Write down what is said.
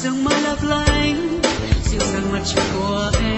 sương mơ lấp lánh dịu dàng mặt trời của em.